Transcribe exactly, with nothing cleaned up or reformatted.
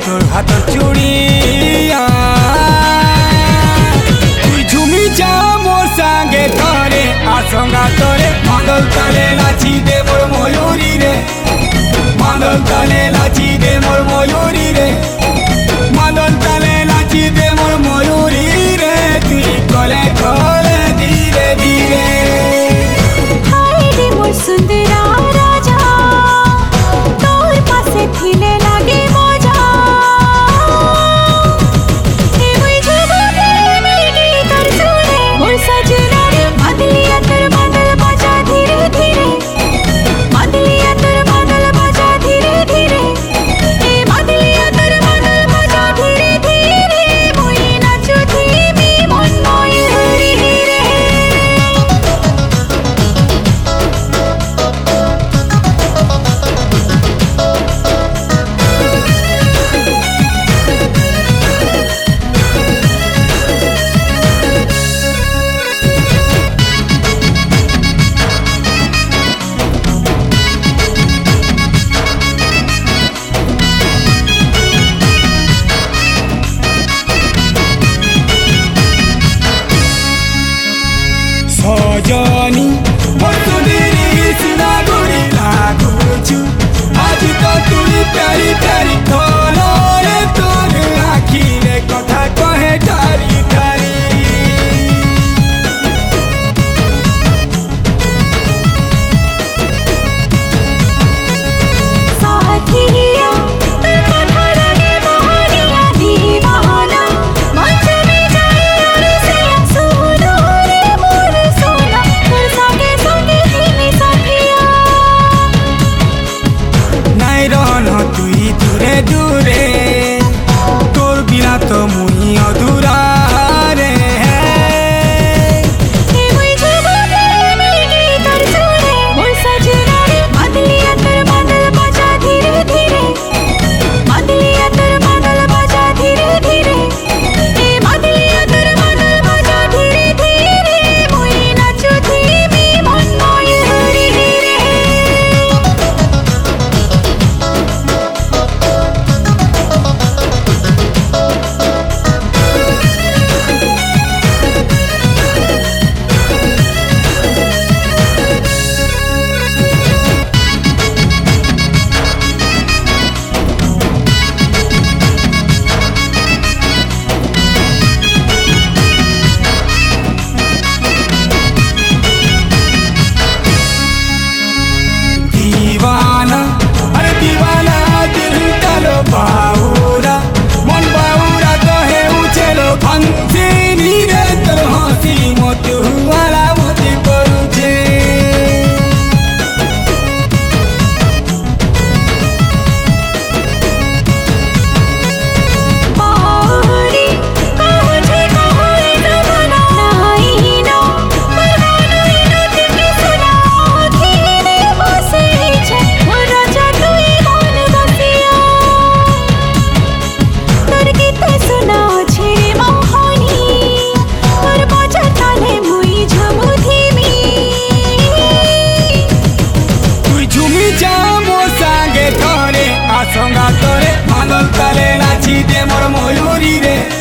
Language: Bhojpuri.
তোর হাতর চুড়িয়া তুই ঝুমি যা মোর সাঙ্গে ধরে আসঙ্গা তোরে মাদল তালে নাচি দে মোর ময়ূরী রে মাদল তালে নাচি দে মোর ময়ূরী রে মাদল তালে নাচি দে মোর ময়ূরী রে তুই কলে কলে ধীরে ধীরে হায় রে মোর সুন্দরা রাজা তোর পাশে থিলে লাগে মজা হে মুই ঝুমুকে মিটি তোর সুরে মোর সজনা রে বাদলিয়া তোর বাদল বাজা ধীরে ধীরে বাদলিয়া তোর বাদল বাজা ধীরে ধীরে এ বাদলিয়া তোর বাদল বাজা ধীরে ধীরে মুই নাচু থিমি মন ময়ূরী রে সজনী বসুদেরি সিনা গুড়ি লাগুছু আজ তো তুই প্যারি প্যারি ধরে তোর আখিরে কথা কহে ঠারি ঠারি साथिया तोर कथा लागे मोहनिया दीवाना मंच में जाए और से सुनो रे मोर सोना तोर संगे संगे थीमी साथिया নাই রন তুই দূরে দূরে তোর বিনা তো মুই অধুরা রে हे मुई झुमुके मिटी तोर सुरे मोर सजना रे बादलिया तोर बादल बाजा धीरे धीरे बादलिया तोर बादल बाजा धीरे धीरे ए बादलिया तोर बादल बाजा धीरे धीरे मुई नाचु थीमी मन मयूरী रे दीवाना अरे दीवाना दिल डालो बाउरा मन बाउरा तो है उछलो फंसी नीरे तो हंसी मत हुआला मत करुछे बाउरी कहू छे कहू रे जमाना नाही ना परवाना इनो तिमी सुना धीरे बसे छे मोर राजा तुई मन बसिया तोर गीत सुना छे मोहनी तोर बाजा ताले मुई झुमु थीमी তুই ঝুমি যা মোর সাঙ্গে ধরে আসঙ্গা তোরে মাদল তালে নাচি দে মোর ময়ূরী রে